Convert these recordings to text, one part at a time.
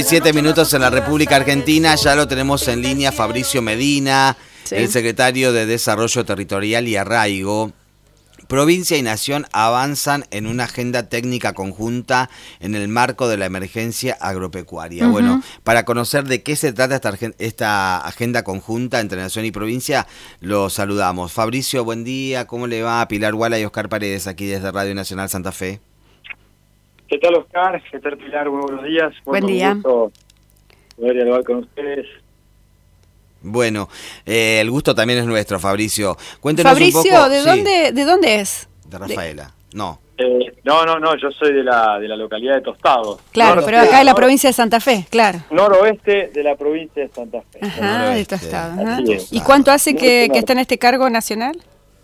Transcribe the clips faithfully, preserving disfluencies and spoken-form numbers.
diecisiete minutos en la República Argentina, ya lo tenemos en línea Fabricio Medina, sí. El secretario de Desarrollo Territorial y Arraigo. Provincia y Nación avanzan en una agenda técnica conjunta en el marco de la emergencia agropecuaria. Uh-huh. Bueno, para conocer de qué se trata esta, esta agenda conjunta entre Nación y Provincia, lo saludamos. Fabricio, buen día, ¿cómo le va? Pilar Guala y Oscar Paredes, aquí desde Radio Nacional Santa Fe. ¿Qué tal, Oscar? ¿Qué tal, Pilar? Muy buenos días. Buen bueno, día. Un gusto poder dialogar con ustedes. Bueno, eh, el gusto también es nuestro, Fabricio. Cuéntenos Fabricio, un poco. ¿de sí. dónde de dónde es? De Rafaela. De... No. Eh, no, no, no, yo soy de la de la localidad de Tostado. Claro, Norte, pero acá en la nor- provincia de Santa Fe, claro. Noroeste de la provincia de Santa Fe. Ajá, Noroeste. de Tostado. Ajá. Así es. ¿Y cuánto hace que, Norte. que está en este cargo nacional?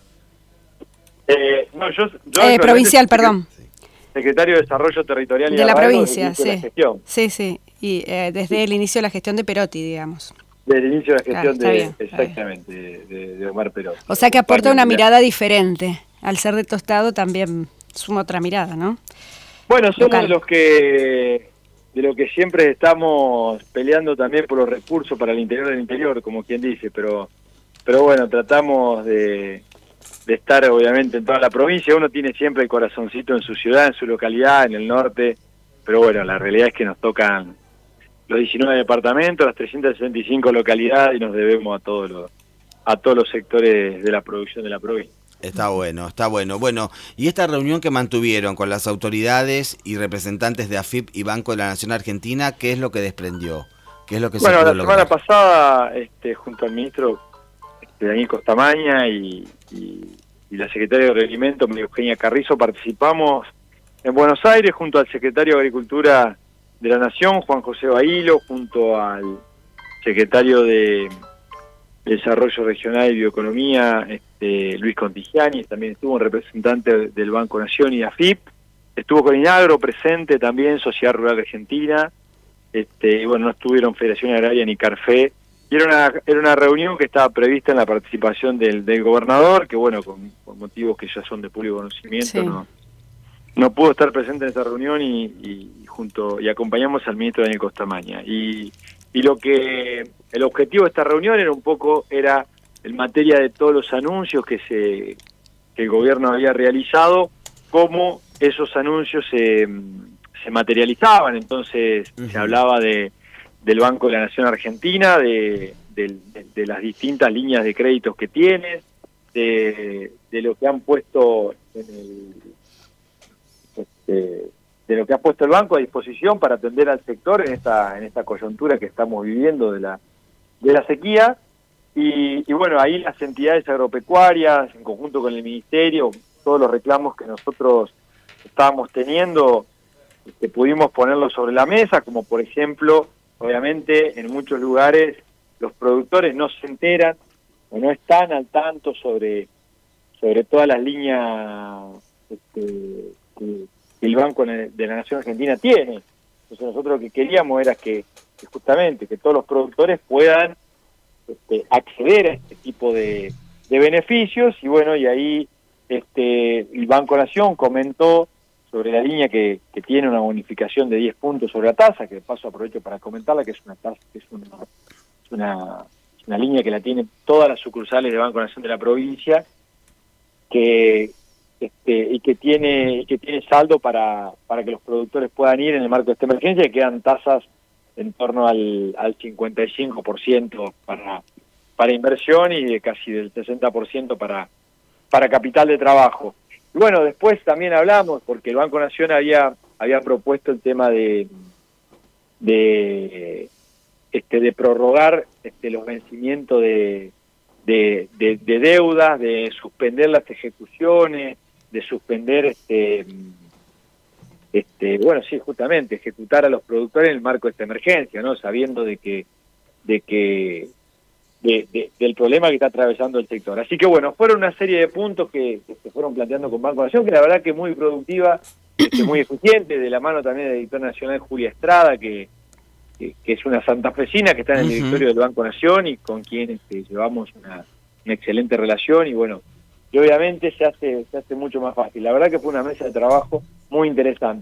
Eh, no, yo, yo Eh, provincial, soy perdón. secretario de Desarrollo Territorial y De la Arraigo, provincia, del inicio de sí. la gestión. Sí, sí. Y eh, desde sí. el inicio de la gestión de Perotti, digamos. Desde el inicio de la gestión Claro, de bien, exactamente de, de, de Omar Perotti. O sea que aporta También, una mira. mirada diferente. Al ser de Tostado también suma otra mirada, ¿no? Bueno, somos Local. de los que de lo que siempre estamos peleando también por los recursos para el interior del interior, como quien dice, pero pero bueno, tratamos de, de estar obviamente en toda la provincia. Uno tiene siempre el corazoncito en su ciudad, en su localidad, en el norte, pero bueno, la realidad es que nos tocan los diecinueve departamentos, las trescientas sesenta y cinco localidades y nos debemos a todos los a todos los sectores de la producción de la provincia. Está bueno, está bueno. Bueno, y esta reunión que mantuvieron con las autoridades y representantes de A F I P y Banco de la Nación Argentina, ¿qué es lo que desprendió? ¿Qué es lo que bueno, se la pudo lograr? semana pasada, este, junto al ministro este, Daniel Costamaña y, y, y la secretaria de Reglamento, María Eugenia Carrizo, participamos en Buenos Aires junto al secretario de Agricultura de la Nación, Juan José Bailo, junto al secretario de Desarrollo Regional y Bioeconomía, este, Luis Contigiani, también estuvo un representante del Banco Nación y de A F I P, estuvo con INAGRO presente también, Sociedad Rural Argentina, este, y bueno, no estuvieron Federación Agraria ni CARFE, y era una, era una reunión que estaba prevista en la participación del, del gobernador, que bueno, con, con motivos que ya son de público conocimiento, Sí. no, no pudo estar presente en esa reunión y, y junto y acompañamos al ministro Daniel Costamaña. Y, y lo que el objetivo de esta reunión era un poco, era en materia de todos los anuncios que se que el gobierno había realizado, cómo esos anuncios se, se materializaban. Entonces uh-huh. se hablaba de del Banco de la Nación Argentina, de, de, de, de las distintas líneas de créditos que tiene, de, de lo que han puesto en el este, de lo que ha puesto el banco a disposición para atender al sector en esta en esta coyuntura que estamos viviendo de la de la sequía y, y bueno, ahí las entidades agropecuarias en conjunto con el ministerio, todos los reclamos que nosotros estábamos teniendo, este, pudimos ponerlos sobre la mesa, como por ejemplo, obviamente en muchos lugares los productores no se enteran o no están al tanto sobre sobre todas las líneas este, que el Banco de la Nación Argentina tiene. Entonces nosotros lo que queríamos era que, que justamente que todos los productores puedan este, acceder a este tipo de, de beneficios y bueno, y ahí este el Banco Nación comentó sobre la línea que, que tiene una bonificación de diez puntos sobre la tasa, que de paso aprovecho para comentarla, que es una tasa, que es una, es una, una línea que la tiene todas las sucursales de Banco Nación de la provincia, que Este, y que tiene que tiene saldo para para que los productores puedan ir en el marco de esta emergencia, que quedan tasas en torno al, al cincuenta y cinco por ciento para para inversión y de casi del sesenta por ciento para para capital de trabajo. Y bueno, después también hablamos, porque el Banco Nación había había propuesto el tema de de este de prorrogar este los vencimientos de de, de, de deudas, de suspender las ejecuciones, de suspender este este bueno sí justamente ejecutar a los productores en el marco de esta emergencia, no sabiendo de que de que de, de, del problema que está atravesando el sector. Así que bueno, fueron una serie de puntos que, que se fueron planteando con Banco Nación, que la verdad que es muy productiva, este, muy eficiente, de la mano también del director nacional Julia Estrada, que, que, que es una santafesina que está en el uh-huh. directorio del Banco Nación y con quien este, llevamos una, una excelente relación y bueno, y obviamente se hace se hace mucho más fácil. La verdad que fue una mesa de trabajo muy interesante.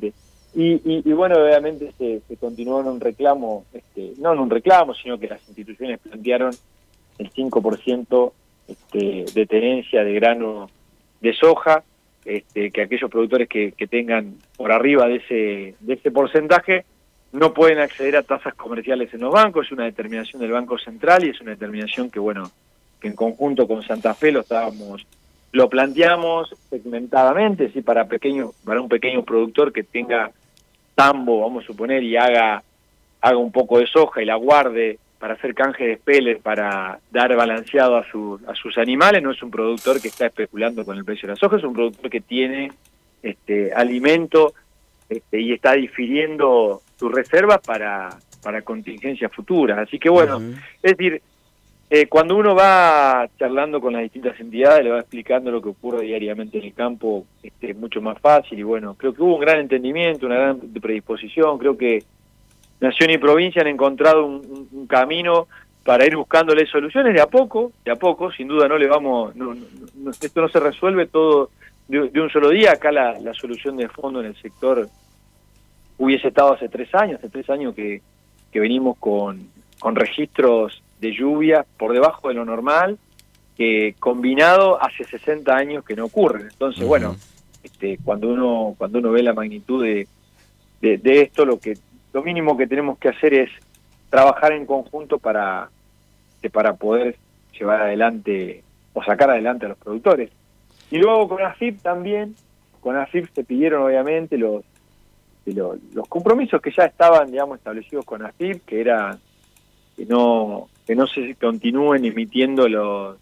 Y, y, y bueno, obviamente se, se continuó en un reclamo, este, no en un reclamo, sino que las instituciones plantearon el cinco por ciento este, de tenencia de grano de soja, este, que aquellos productores que, que tengan por arriba de ese, de ese porcentaje no pueden acceder a tasas comerciales en los bancos. Es una determinación del Banco Central y es una determinación que, bueno, que en conjunto con Santa Fe lo estábamos, lo planteamos segmentadamente, sí, para pequeño, para un pequeño productor que tenga tambo, vamos a suponer, y haga, haga un poco de soja y la guarde para hacer canje de pellets, para dar balanceado a, su, a sus animales. No es un productor que está especulando con el precio de la soja, es un productor que tiene este alimento este, y está difiriendo sus reservas para, para contingencias futuras. Así que bueno, uh-huh. es decir, eh, cuando uno va charlando con las distintas entidades, le va explicando lo que ocurre diariamente en el campo, este, es mucho más fácil. Y bueno, creo que hubo un gran entendimiento, una gran predisposición. Creo que Nación y provincia han encontrado un, un, un camino para ir buscándole soluciones de a poco, de a poco. Sin duda no le vamos, no, no, no, esto no se resuelve todo de, de un solo día. Acá la, la solución de fondo en el sector hubiese estado hace tres años, hace tres años que, que venimos con, con registros de lluvia por debajo de lo normal, que combinado hace sesenta años que no ocurren. Entonces, uh-huh. bueno, este, cuando uno cuando uno ve la magnitud de, de, de esto, lo que lo mínimo que tenemos que hacer es trabajar en conjunto para, para poder llevar adelante o sacar adelante a los productores. Y luego con A F I P también, con A F I P se pidieron obviamente los, los, los compromisos que ya estaban, digamos, establecidos con A F I P, que era que no que no se continúen emitiendo los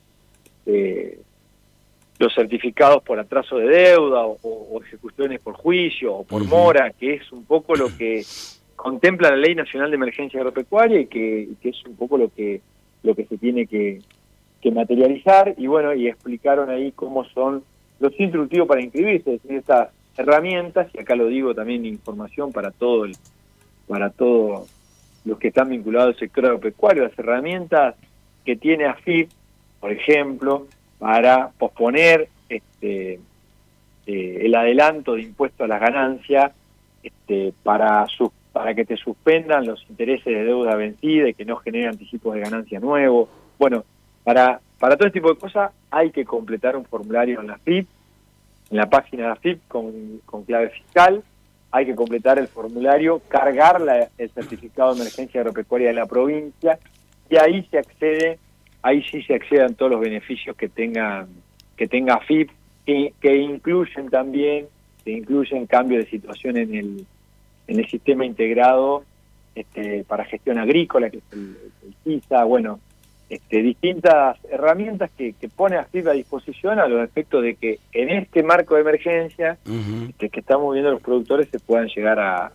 eh, los certificados por atraso de deuda o, o ejecuciones por juicio o por mora, que es un poco lo que contempla la Ley Nacional de Emergencia Agropecuaria y que, y que es un poco lo que lo que se tiene que, que materializar. Y bueno, y explicaron ahí cómo son los instructivos para inscribirse, es decir, estas herramientas, y acá lo digo también, información para todo el, para todos los que están vinculados al sector agropecuario, las herramientas que tiene A F I P, por ejemplo, para posponer este, eh, el adelanto de impuesto a las ganancias, este, para, su, para que te suspendan los intereses de deuda vencida y que no genere anticipos de ganancia nuevos. Bueno, para, para todo este tipo de cosas hay que completar un formulario en la A F I P, en la página de A F I P con, con clave fiscal. Hay que completar el formulario, cargar la, el certificado de emergencia agropecuaria de la provincia, y ahí se accede, ahí sí se accedan todos los beneficios que tenga, que tenga A F I P, que, que incluyen también, que incluyen cambio de situación en el, en el sistema integrado este, para gestión agrícola, que es el, el CISA, bueno, este, distintas herramientas que, que pone A F I P a disposición a los efectos de que en este marco de emergencia uh-huh. este, que estamos viendo los productores se puedan llegar a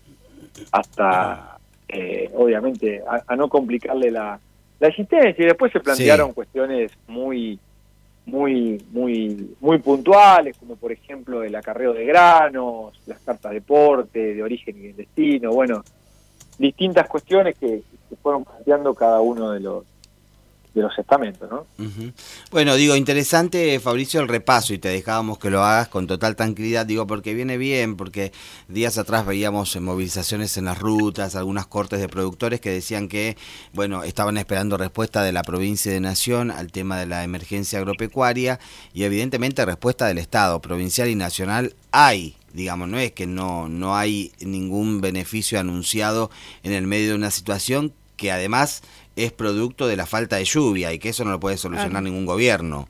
hasta, eh, obviamente, a, a no complicarle la, la existencia. Y después se plantearon sí. cuestiones muy muy muy muy puntuales, como por ejemplo el acarreo de granos, las cartas de porte, de origen y de destino, bueno, distintas cuestiones que, que fueron planteando cada uno de los de los estamentos, ¿no? Uh-huh. Bueno, digo, interesante, Fabricio, el repaso, y te dejábamos que lo hagas con total tranquilidad, digo, porque viene bien, porque días atrás veíamos movilizaciones en las rutas, algunas cortes de productores que decían que, bueno, estaban esperando respuesta de la provincia y de Nación al tema de la emergencia agropecuaria, y evidentemente respuesta del Estado, provincial y nacional, hay. Digamos, no es que no, no hay ningún beneficio anunciado en el medio de una situación que además es producto de la falta de lluvia y que eso no lo puede solucionar ah. ningún gobierno.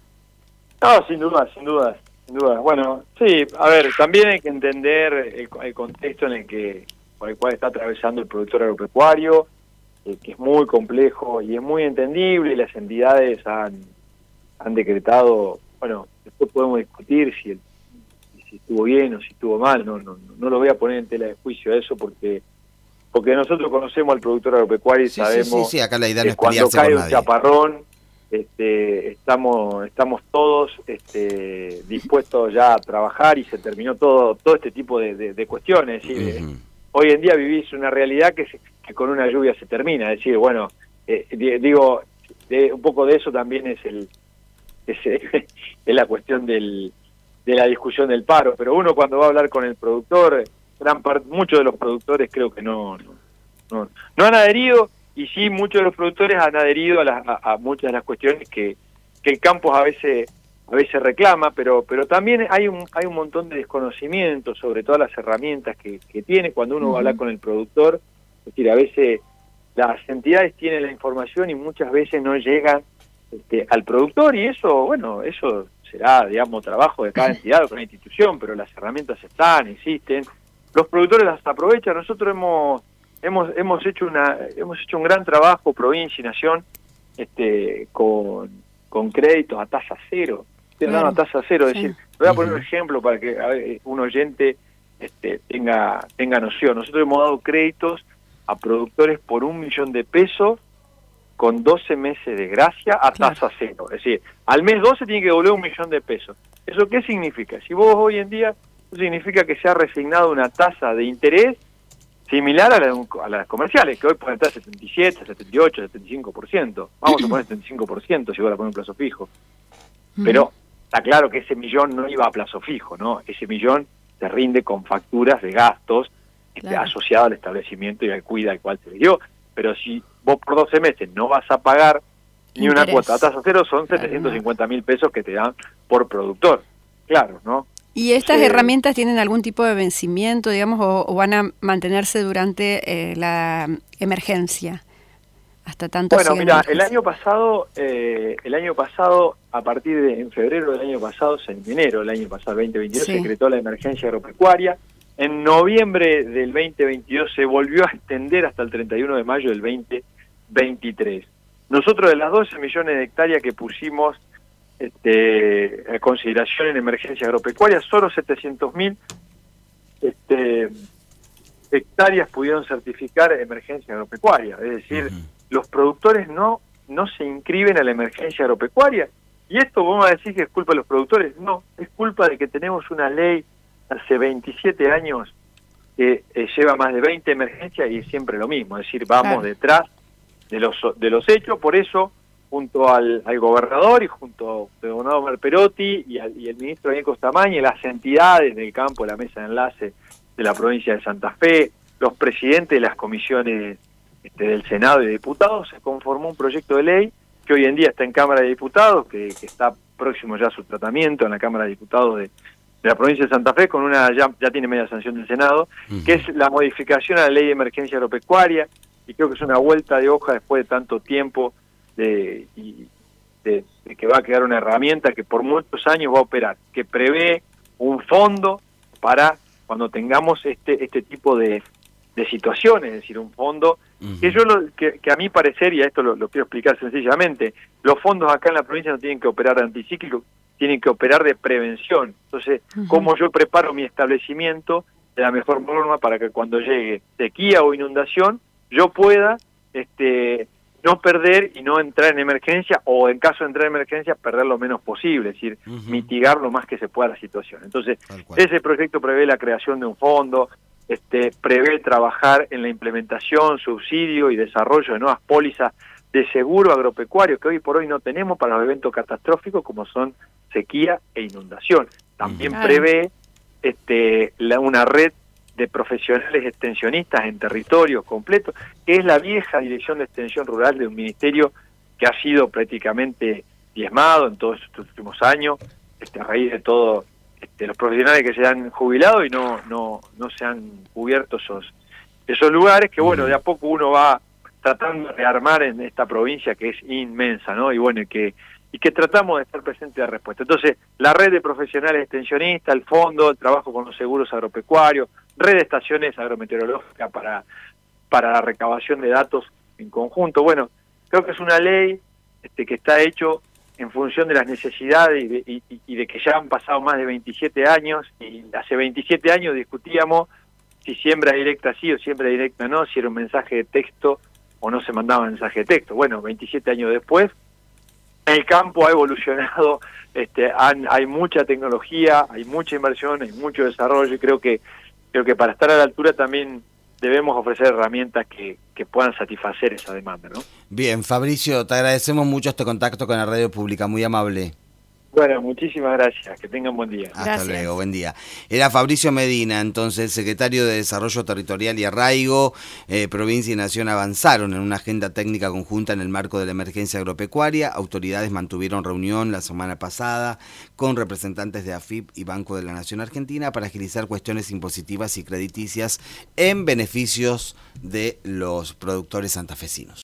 No, sin duda, sin duda, sin duda. Bueno, sí, a ver, también hay que entender el, el contexto en el que por el cual está atravesando el productor agropecuario, eh, que es muy complejo y es muy entendible, y las entidades han, han decretado, bueno, después podemos discutir si, el, si estuvo bien o si estuvo mal, no, no, no lo voy a poner en tela de juicio eso porque porque nosotros conocemos al productor agropecuario y sí, sabemos sí, sí, sí. Acá la idea no es cuando cae con un nadie. chaparrón, este, estamos estamos todos este, dispuestos ya a trabajar y se terminó todo todo este tipo de, de, de cuestiones. Es decir, uh-huh. hoy en día vivís una realidad que, se, que con una lluvia se termina. Es decir, bueno, eh, digo, de, un poco de eso también es el es, es la cuestión del, de la discusión del paro. Pero uno cuando va a hablar con el productor, gran parte, muchos de los productores creo que no, no, no, no han adherido, y sí muchos de los productores han adherido a, la, a, a muchas de las cuestiones que, que el campo a veces a veces reclama, pero pero también hay un hay un montón de desconocimiento sobre todas las herramientas que, que tiene cuando uno uh-huh. habla con el productor. Es decir, a veces las entidades tienen la información y muchas veces no llegan este, al productor, y eso, bueno, eso será, digamos, trabajo de cada entidad o cada institución, pero las herramientas están, existen, los productores las aprovechan. Nosotros hemos hemos hemos hecho una hemos hecho un gran trabajo, provincia y nación, este con con créditos a tasa cero. Claro. A tasa cero, es sí. decir, voy a poner un ejemplo para que a ver, un oyente este, tenga tenga noción. Nosotros hemos dado créditos a productores por un millón de pesos con doce meses de gracia a claro. tasa cero. Es decir, al mes doce tiene que devolver un millón de pesos. ¿Eso qué significa? Si vos hoy en día, eso significa que se ha resignado una tasa de interés similar a, la, a las comerciales, que hoy pueden estar setenta y siete, setenta y ocho, setenta y cinco por ciento. Vamos a poner setenta y cinco por ciento si voy a poner un plazo fijo. Pero está claro que ese millón no iba a plazo fijo, ¿no? Ese millón se rinde con facturas de gastos claro. este, asociados al establecimiento y al cuida al cual se le dio. Pero si vos por doce meses no vas a pagar ni Interés. Una cuota a tasa cero, son claro, setecientos cincuenta mil pesos que te dan por productor. Claro, ¿no? ¿Y estas eh, herramientas tienen algún tipo de vencimiento, digamos, o, o van a mantenerse durante eh, la emergencia? Hasta tanto. Bueno, mira, el año pasado, eh, el año pasado, a partir de en febrero del año pasado, en enero del año pasado, veinte veintidós, sí. se decretó la emergencia agropecuaria. En noviembre del veinte veintidós se volvió a extender hasta el treinta y uno de mayo del veinte veintitrés. Nosotros, de las doce millones de hectáreas que pusimos este, a consideración en emergencia agropecuaria, solo setecientos mil este, hectáreas pudieron certificar emergencia agropecuaria. Es decir, uh-huh. los productores no no se inscriben a la emergencia agropecuaria. Y esto vamos a decir que es culpa de los productores. No, es culpa de que tenemos una ley hace veintisiete años que eh, lleva más de veinte emergencias y es siempre lo mismo. Es decir, vamos claro. detrás de los de los hechos. Por eso, junto al, al gobernador y junto al gobernador Malperotti y, al, y el ministro Daniel Costamagna y las entidades del campo, la mesa de enlace de la provincia de Santa Fe, los presidentes de las comisiones Este, del Senado y de Diputados, se conformó un proyecto de ley que hoy en día está en Cámara de Diputados, que, que está próximo ya a su tratamiento en la Cámara de Diputados de, de la provincia de Santa Fe, con una ya, ya tiene media sanción del Senado, uh-huh. que es la modificación a la ley de emergencia agropecuaria, y creo que es una vuelta de hoja después de tanto tiempo de, y de, de que va a quedar una herramienta que por muchos años va a operar, que prevé un fondo para cuando tengamos este este tipo de de situaciones, es decir, un fondo uh-huh. que yo lo, que, que a mi parecer, y a esto lo, lo quiero explicar sencillamente, los fondos acá en la provincia no tienen que operar de anticíclico, tienen que operar de prevención. Entonces, uh-huh. ¿cómo yo preparo mi establecimiento de la mejor forma para que cuando llegue sequía o inundación yo pueda este no perder y no entrar en emergencia, o en caso de entrar en emergencia perder lo menos posible, es decir, uh-huh. mitigar lo más que se pueda la situación? Entonces, ese proyecto prevé la creación de un fondo, Este, prevé trabajar en la implementación, subsidio y desarrollo de nuevas pólizas de seguro agropecuario que hoy por hoy no tenemos para los eventos catastróficos como son sequía e inundación. También uh-huh. prevé este, la, una red de profesionales extensionistas en territorios completos, que es la vieja Dirección de Extensión Rural de un ministerio que ha sido prácticamente diezmado en todos estos últimos años, este, a raíz de todo de los profesionales que se han jubilado y no no no se han cubierto esos esos lugares que bueno, de a poco uno va tratando de rearmar en esta provincia que es inmensa, ¿no? Y bueno, y que y que tratamos de estar presentes de respuesta. Entonces, la red de profesionales extensionistas, el fondo, el trabajo con los seguros agropecuarios, red de estaciones agrometeorológicas para para la recabación de datos en conjunto. Bueno, creo que es una ley este que está hecho en función de las necesidades y de, y, y de que ya han pasado más de veintisiete años, y hace veintisiete años discutíamos si siembra directa sí o siembra directa no, si era un mensaje de texto o no se mandaba mensaje de texto. Bueno, veintisiete años después, el campo ha evolucionado, este, han, hay mucha tecnología, hay mucha inversión, hay mucho desarrollo, y creo que, creo que para estar a la altura también debemos ofrecer herramientas que, que puedan satisfacer esa demanda, ¿no? Bien, Fabricio, te agradecemos mucho este contacto con la Radio Pública, muy amable. Bueno, muchísimas gracias. Que tengan buen día. Hasta Gracias. luego, buen día. Era Fabricio Medina, entonces, secretario de Desarrollo Territorial y Arraigo. Eh, provincia y Nación avanzaron en una agenda técnica conjunta en el marco de la emergencia agropecuaria. Autoridades mantuvieron reunión la semana pasada con representantes de A F I P y Banco de la Nación Argentina para agilizar cuestiones impositivas y crediticias en beneficios de los productores santafesinos.